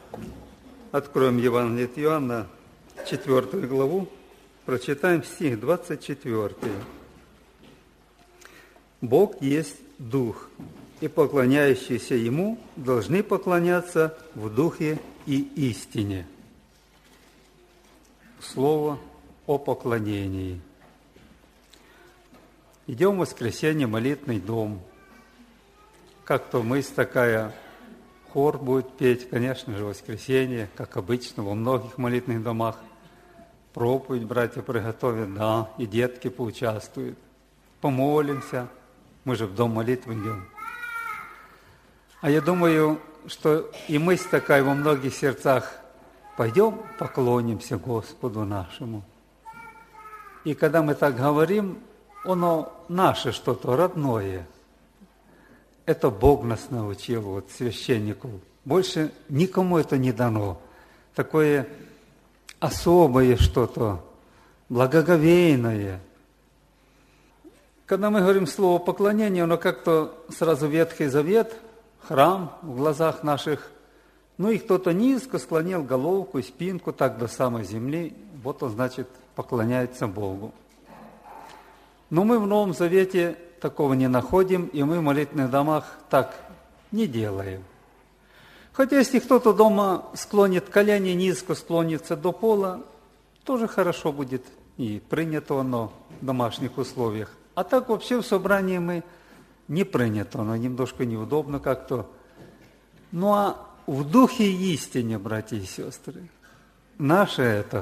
Откроем Евангелие от Иоанна, 4 главу, прочитаем стих 24. «Бог есть Дух, и поклоняющиеся Ему должны поклоняться в Духе и истине». Слово о поклонении. Идем в воскресенье, молитвенный дом. Как-то мысль такая, хор будет петь, конечно же, в воскресенье, как обычно, во многих молитвенных домах. Проповедь братья приготовят, да, и детки поучаствуют. Помолимся, мы же в дом молитвы идем. А я думаю, что и мысль такая во многих сердцах, пойдем поклонимся Господу нашему. И когда мы так говорим, оно наше что-то, родное. Это Бог нас научил, вот священнику. Больше никому это не дано. Такое особое что-то, благоговейное. Когда мы говорим слово поклонение, оно как-то сразу Ветхий Завет, храм в глазах наших. Ну и кто-то низко склонил головку и спинку так до самой земли. Вот он, значит, поклоняется Богу. Но мы в Новом Завете такого не находим, и мы в молитвенных домах так не делаем. Хотя если кто-то дома склонит колени, низко склонится до пола, тоже хорошо будет и принято оно в домашних условиях. А так вообще в собрании мы не принято, оно немножко неудобно как-то. Ну а в духе и истине, братья и сестры, наше это.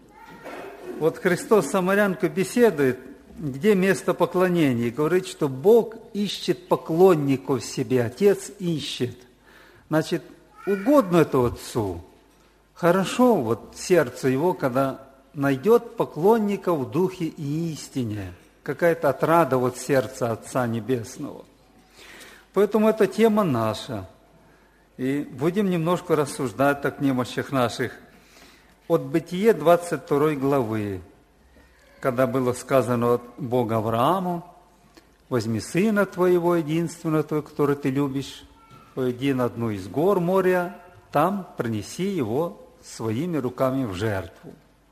Вот Христос с самарянкой беседует, где место поклонения, и говорит, что Бог ищет поклонников себе, Отец ищет. Значит, угодно это Отцу. Хорошо вот сердце его, когда найдет поклонников в духе и истине. Какая-то отрада вот сердца Отца Небесного. Поэтому эта тема наша. И будем немножко рассуждать так в немощах наших. От Бытие 22 главы, когда было сказано от Бога Аврааму: «Возьми сына твоего, единственного твоего, который ты любишь, пойди на одну из гор моря, там принеси его своими руками в жертву».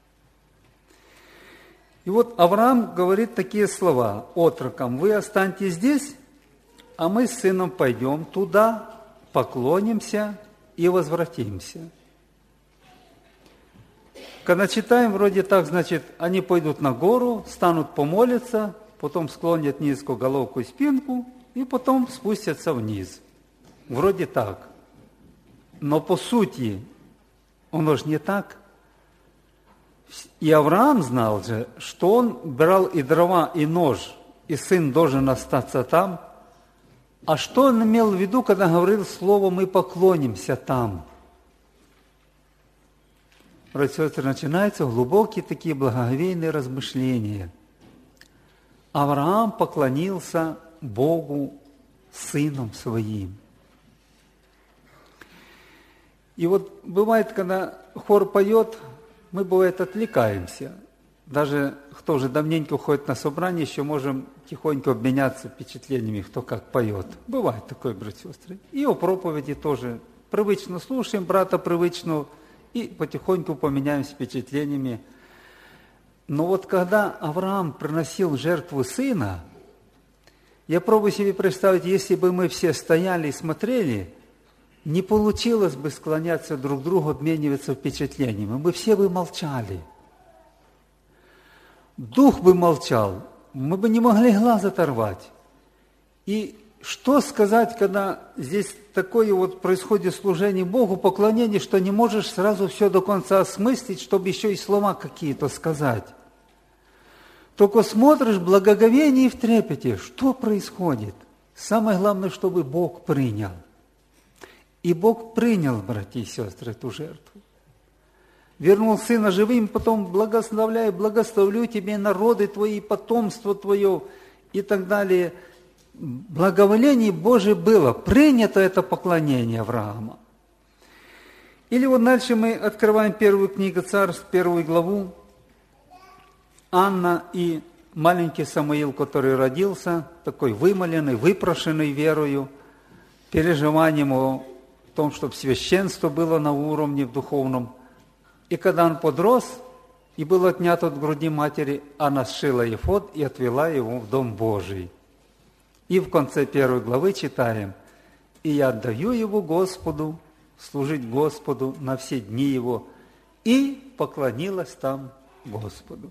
И вот Авраам говорит такие слова отрокам: «Вы останьтесь здесь, а мы с сыном пойдем туда, поклонимся и возвратимся». Когда читаем, вроде так, значит, они пойдут на гору, станут помолиться, потом склонят низкую головку и спинку, и потом спустятся вниз. Вроде так. Но по сути, оно же не так. И Авраам знал же, что он брал и дрова, и нож, и сын должен остаться там. А что он имел в виду, когда говорил слово «мы поклонимся там»? Братья и сестры, начинаются глубокие такие благоговейные размышления. Авраам поклонился Богу сыном своим. И вот бывает, когда хор поет, мы, бывает, отвлекаемся. Даже кто уже давненько ходит на собрание, еще можем тихонько обменяться впечатлениями, кто как поет. Бывает такое, братья и сестры. И о проповеди тоже привычно слушаем брата привычного, и потихоньку поменяемся впечатлениями. Но вот когда Авраам приносил жертву сына, я пробую себе представить, если бы мы все стояли и смотрели, не получилось бы склоняться друг к другу, обмениваться впечатлениями. Мы бы все бы молчали. Дух бы молчал, мы бы не могли глаз оторвать. И что сказать, когда здесь такое вот происходит служение Богу, поклонение, что не можешь сразу все до конца осмыслить, чтобы еще и слова какие-то сказать. Только смотришь в благоговении и в трепете, что происходит. Самое главное, чтобы Бог принял. И Бог принял, братья и сестры, эту жертву. Вернул сына живым, потом благословлю тебе народы твои, потомство твое и так далее. Благоволение Божие было, принято это поклонение Авраама. Или вот дальше мы открываем первую книгу Царств, 1 главу. Анна и маленький Самуил, который родился, такой вымоленный, выпрошенный верою, переживанием о том, чтобы священство было на уровне в духовном. И когда он подрос и был отнят от груди матери, она сшила ефод и отвела его в Дом Божий. И в конце 1 главы читаем: «И я отдаю его Господу, служить Господу на все дни его, и поклонилась там Господу».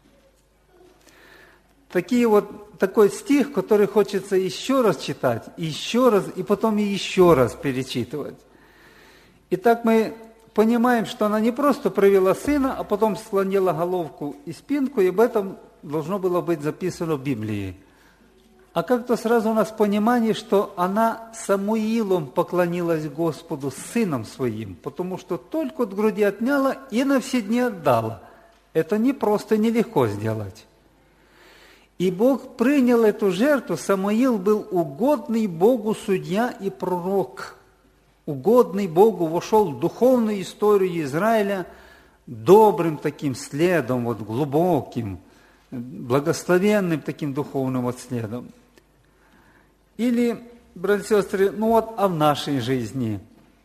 Такой стих, который хочется еще раз читать, еще раз, и потом и еще раз перечитывать. Итак, мы понимаем, что она не просто провела сына, а потом склонила головку и спинку, и об этом должно было быть записано в Библии. А как-то сразу у нас понимание, что она Самуилом поклонилась Господу, сыном своим, потому что только от груди отняла и на все дни отдала. Это не просто, нелегко сделать. И Бог принял эту жертву. Самуил был угодный Богу судья и пророк. Угодный Богу, вошел в духовную историю Израиля добрым таким следом, глубоким, благословенным таким духовным следом. Или, братья и сестры, а в нашей жизни?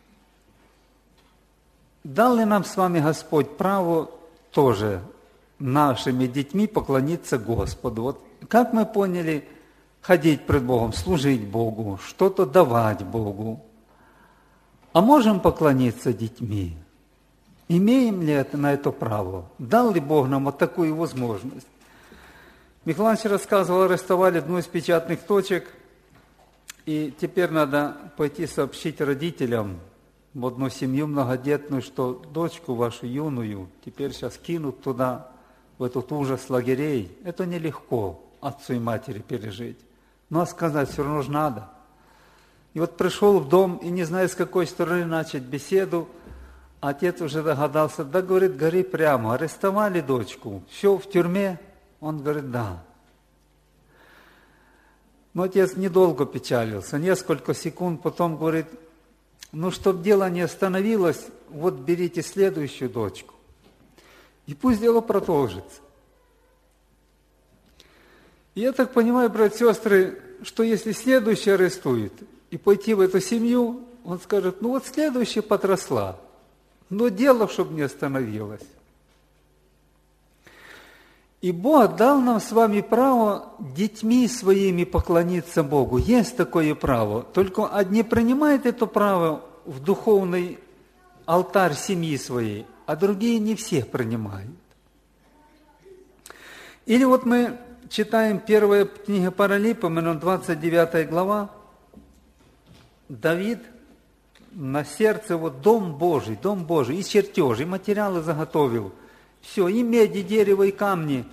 Дал ли нам с вами Господь право тоже нашими детьми поклониться Господу? Как мы поняли, ходить пред Богом, служить Богу, что-то давать Богу? А можем поклониться детьми? Имеем ли на это право? Дал ли Бог нам такую возможность? Михаил Иванович рассказывал, арестовали одну из печатных точек, и теперь надо пойти сообщить родителям в одну семью многодетную, что дочку вашу юную теперь сейчас кинут туда, в этот ужас лагерей. Это нелегко отцу и матери пережить. Но сказать все равно же надо. И пришел в дом, и не знаю, с какой стороны начать беседу. Отец уже догадался, говорит, гори прямо. Арестовали дочку, все в тюрьме? Он говорит, да. Но отец недолго печалился, несколько секунд, потом говорит, чтобы дело не остановилось, берите следующую дочку. И пусть дело продолжится. И я так понимаю, братья и сестры, что если следующий арестует и пойти в эту семью, он скажет, следующая подросла, но дело, чтобы не остановилось. И Бог дал нам с вами право детьми своими поклониться Богу. Есть такое право. Только одни принимают это право в духовный алтарь семьи своей, а другие не все принимают. Или мы читаем первая книга Паралипоменон, 29 глава. Давид на сердце Дом Божий, и чертежи, и материалы заготовил. Все, и медь, и дерево, и камни.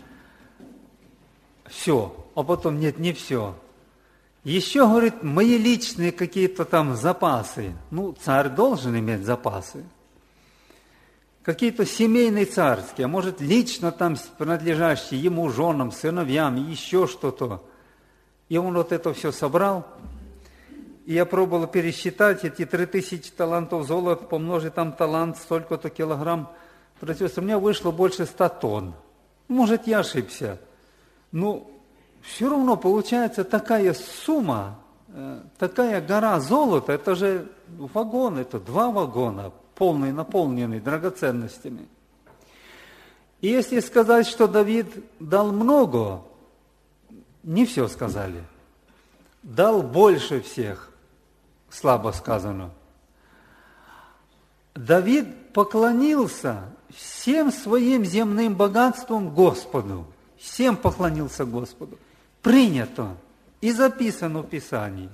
Все. А потом, нет, не все. Еще, говорит, мои личные какие-то там запасы. Царь должен иметь запасы. Какие-то семейные царские, а может, лично там принадлежащие ему женам, сыновьям, еще что-то. И он это все собрал. И я пробовал пересчитать эти 3000 талантов золота, помножить там талант, столько-то килограмм. Братья, у меня вышло больше 100 тонн. Может, я ошибся. Все равно получается такая сумма, такая гора золота, это же вагон, это 2 вагона, полные, наполненные драгоценностями. И если сказать, что Давид дал много, не все сказали. Дал больше всех, слабо сказано. Давид поклонился всем своим земным богатством Господу. Всем поклонился Господу. Принято и записано в Писании.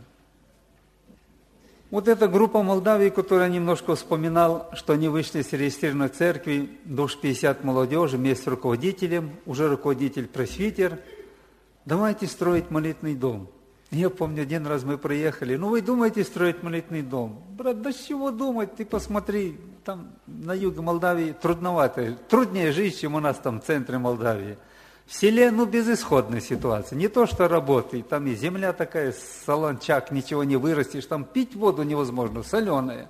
Эта группа Молдавии, которую я немножко вспоминал, что они вышли из регистрированной церкви, душ 50 молодежи, вместе с руководителем, уже руководитель-пресвитер, давайте строить молитвенный дом. Я помню, один раз мы приехали, вы думаете строить молитвенный дом? Брат, да с чего думать, ты посмотри, там на юге Молдавии трудновато, труднее жить, чем у нас там в центре Молдавии. В селе, безысходная ситуация, не то что работы, там и земля такая, солончак, ничего не вырастешь, там пить воду невозможно, соленая.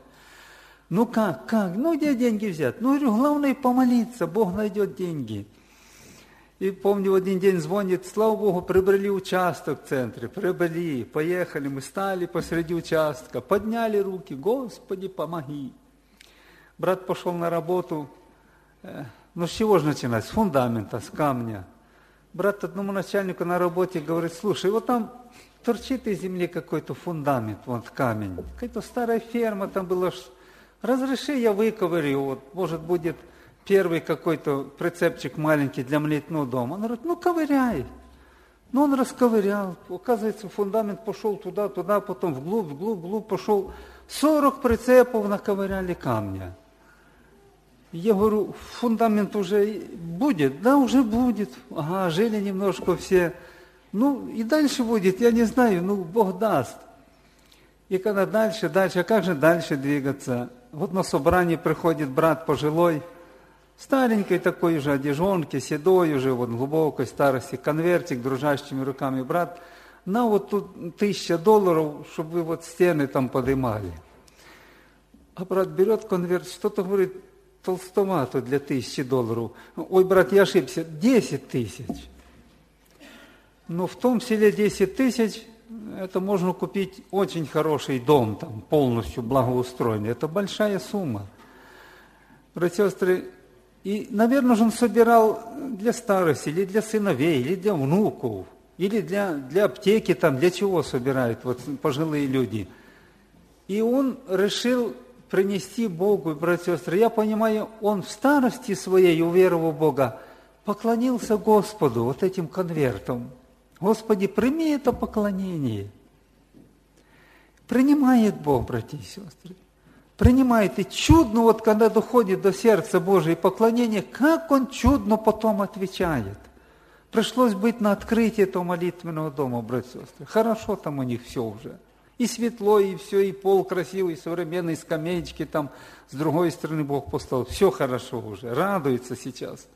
Как? Где деньги взять? Говорю, главное помолиться, Бог найдет деньги. И помню, в один день звонит, слава Богу, приобрели участок в центре, приобрели, поехали, мы стали посреди участка, подняли руки, Господи, помоги. Брат пошел на работу, ну с чего же начинать? С фундамента, с камня. Брат одному начальнику на работе говорит, слушай, вот там торчит из земли какой-то фундамент, вот камень, какая-то старая ферма там была, разреши я выковырю, вот, может будет первый какой-то прицепчик маленький для молитвенного дома. Он говорит, ну ковыряй. Ну он расковырял, оказывается фундамент пошел туда, потом вглубь пошел. 40 прицепов наковыряли камня. Я говорю, фундамент уже будет? Да, уже будет. Ага, жили немножко все. Ну, и дальше будет, я не знаю, ну, Бог даст. И когда дальше, а как же дальше двигаться? Вот на собрание приходит брат пожилой, старенький такой уже, одежонки, седой уже, вот глубокой старости, конвертик, дружащими руками, брат, на вот тут $1000, чтобы вы вот стены там поднимали. А брат берет конверт, что-то говорит, толстовато для $1000. Ой, брат, я ошибся, 10 000. Но в том селе 10 000, это можно купить очень хороший дом, там, полностью благоустроенный. Это большая сумма. Братья и сестры, и, наверное, он собирал для старости, или для сыновей, или для внуков, или для аптеки, там, для чего собирают вот, пожилые люди. И он решил принести Богу, братья и сестры. Я понимаю, он в старости своей, уверовав в Бога, поклонился Господу вот этим конвертом. Господи, прими это поклонение. Принимает Бог, братья и сестры. Принимает. И чудно, вот когда доходит до сердца Божьего поклонения, как Он чудно потом отвечает. Пришлось быть на открытии этого молитвенного дома, братья и сестры. Хорошо там у них все уже. И светло, и все, и пол красивый, и современные скамеечки там. С другой стороны Бог поставил. Все хорошо уже. Радуется сейчас.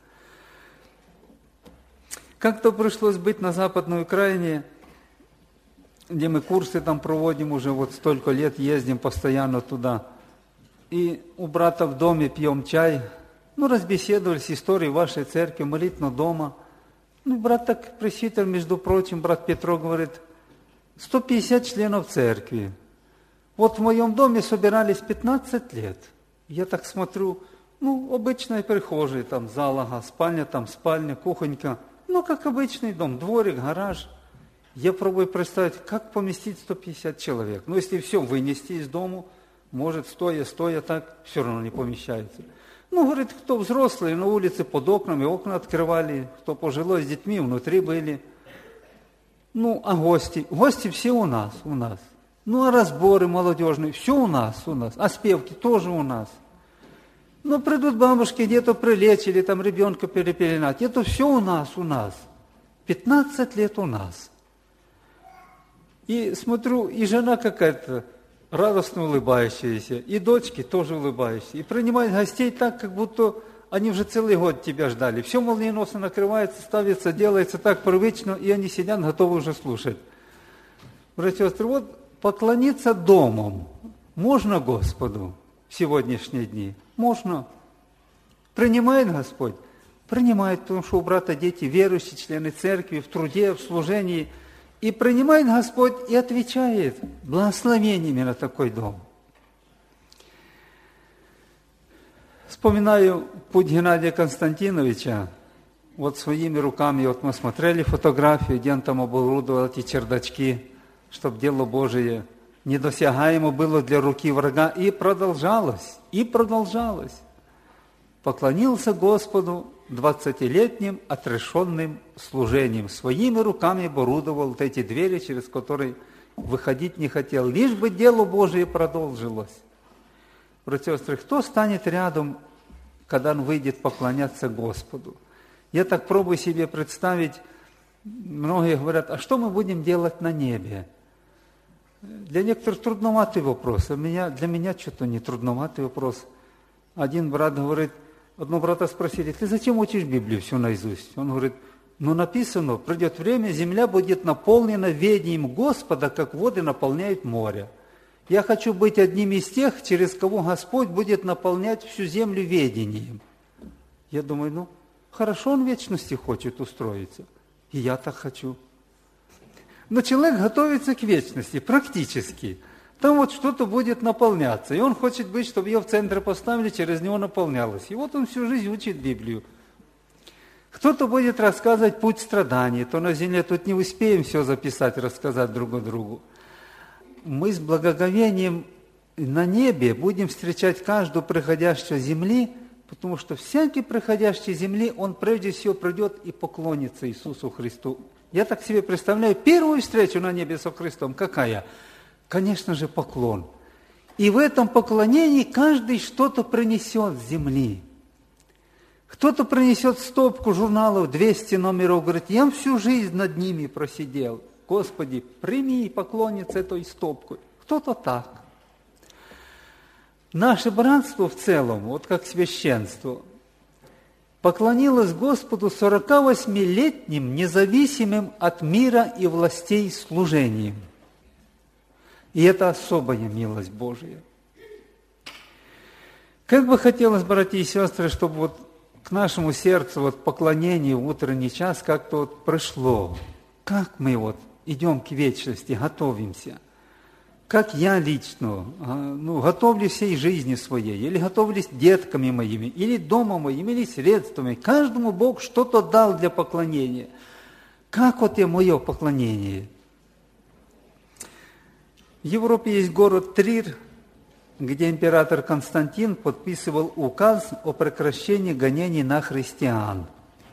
Как-то пришлось быть на Западной Украине, где мы курсы там проводим уже вот столько лет, ездим постоянно туда. И у брата в доме пьем чай, ну, разбеседовались историей вашей церкви, молитвенного дома. Ну, брат так, пресвитер, между прочим, брат Петро говорит, 150 членов церкви. Вот в моем доме собирались 15 лет. Я так смотрю, ну, обычная прихожая, там зал, ага, спальня, там спальня, кухонька. Ну, как обычный дом, дворик, гараж. Я пробую представить, как поместить 150 человек. Ну, если все вынести из дому, может, стоя, так, все равно не помещается. Ну, говорит, кто взрослые, на улице под окнами, окна открывали, кто пожилой с детьми, внутри были. Ну, а гости? Гости все у нас. Ну, а разборы молодежные, все у нас. А спевки тоже у нас. Ну, придут бабушки, где-то прилечили, там ребенка перепеленать. Это все у нас. 15 лет у нас. И смотрю, и жена какая-то радостно улыбающаяся, и дочки тоже улыбающиеся. И принимают гостей так, как будто они уже целый год тебя ждали. Все молниеносно накрывается, ставится, делается так привычно, и они сидят, готовы уже слушать. Братья и сестры, вот поклониться домом можно Господу в сегодняшние дни? Можно. Принимает Господь? Принимает, потому что у брата дети верующие, члены церкви, в труде, в служении. И принимает Господь и отвечает благословениями на такой дом. Вспоминаю путь Геннадия Константиновича. Вот своими руками, вот мы смотрели фотографию, где он там оборудовал эти чердачки, чтобы дело Божие недосягаемо было для руки врага. И продолжалось. Поклонился Господу 20-летним отрешенным служением. Своими руками оборудовал вот эти двери, через которые выходить не хотел. Лишь бы дело Божие продолжилось. Братья и сестры, кто станет рядом, когда он выйдет поклоняться Господу? Я так пробую себе представить, многие говорят, а что мы будем делать на небе? Для некоторых трудноватый вопрос, для меня что-то не трудноватый вопрос. Один брат говорит, одного брата спросили, ты зачем учишь Библию всю наизусть? Он говорит, написано, придет время, земля будет наполнена ведением Господа, как воды наполняют море. Я хочу быть одним из тех, через кого Господь будет наполнять всю землю ведением. Я думаю, Хорошо он в вечности хочет устроиться. И я так хочу. Но человек готовится к вечности практически. Там вот что-то будет наполняться. И он хочет быть, чтобы ее в центр поставили, через него наполнялось. И вот он всю жизнь учит Библию. Кто-то будет рассказывать путь страданий. То на земле тут не успеем все записать, рассказать друг другу. Мы с благоговением на небе будем встречать каждого приходящего земли, потому что всякий приходящий земли, он прежде всего придет и поклонится Иисусу Христу. Я так себе представляю, первую встречу на небе со Христом, какая? Конечно же, поклон. И в этом поклонении каждый что-то принесет с земли. Кто-то принесет стопку журналов, 200 номеров, говорит, я всю жизнь над ними просидел. Господи, прими и поклониться этой стопкой. Кто-то так. Наше братство в целом, вот как священство, поклонилось Господу 48-летним, независимым от мира и властей служением. И это особая милость Божия. Как бы хотелось, братья и сестры, чтобы вот к нашему сердцу вот поклонение в утренний час как-то вот пришло. Как мы вот идем к вечности, готовимся. Как я лично, готовлюсь всей жизни своей, или готовлюсь детками моими, или домом моим, или средствами. Каждому Бог что-то дал для поклонения. Как вот и мое поклонение? В Европе есть город Трир, где император Константин подписывал указ о прекращении гонений на христиан.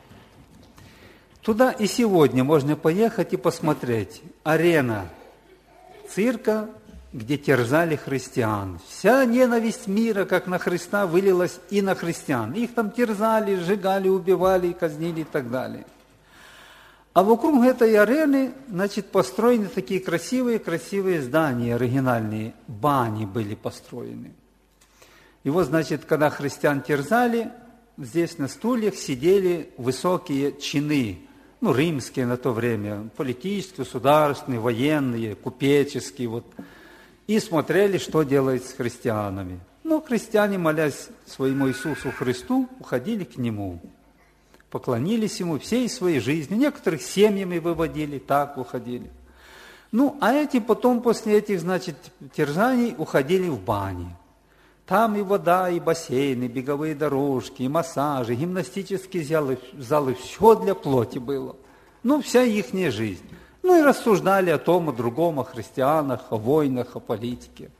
Туда и сегодня можно поехать и посмотреть. Арена цирка, где терзали христиан. Вся ненависть мира, как на Христа, вылилась и на христиан. Их там терзали, сжигали, убивали, казнили и так далее. А вокруг этой арены, построены такие красивые здания оригинальные. Бани были построены. И вот, когда христиан терзали, здесь на стульях сидели высокие чины, римские на то время, политические, государственные, военные, купеческие, и смотрели, что делает с христианами. Христиане, молясь своему Иисусу Христу, уходили к Нему, поклонились Ему всей своей жизнью. Некоторых семьями выводили, так уходили. А эти потом, после этих, терзаний, уходили в бани. Там и вода, и бассейны, беговые дорожки, и массажи, гимнастические залы, все для плоти было. Вся ихняя жизнь. И рассуждали о том, о другом, о христианах, о войнах, о политике.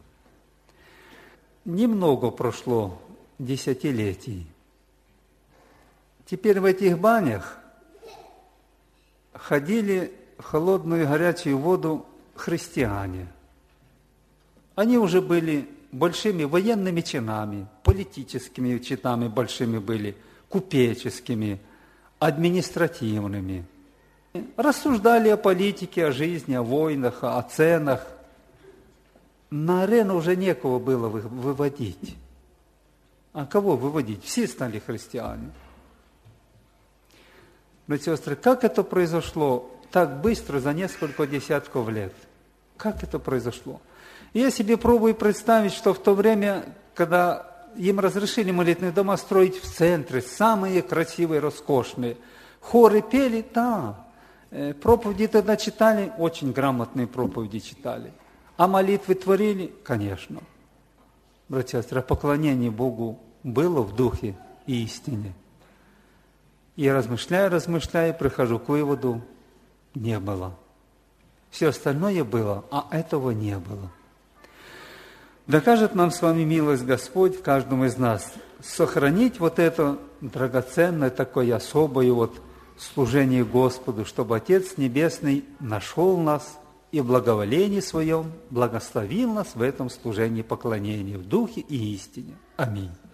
Немного прошло десятилетий. Теперь в этих банях ходили в холодную и горячую воду христиане. Они уже были большими военными чинами, политическими чинами большими были, купеческими, административными. Рассуждали о политике, о жизни, о войнах, о ценах. На арену уже некого было выводить. А кого выводить? Все стали христиане. Братья и сестры, как это произошло так быстро, за несколько десятков лет? Как это произошло? Я себе пробую представить, что в то время, когда им разрешили молитвенные дома строить в центре, самые красивые, роскошные, хоры пели, да, проповеди тогда читали, очень грамотные проповеди читали, а молитвы творили, конечно. Братья и сестры, поклонение Богу было в духе и истине. И размышляя, прихожу к выводу, не было. Все остальное было, а этого не было. Докажет нам с вами милость Господь, каждому из нас, сохранить это драгоценное, такое особое служение Господу, чтобы Отец Небесный нашел нас и в благоволении Своем благословил нас в этом служении поклонения в духе и истине. Аминь.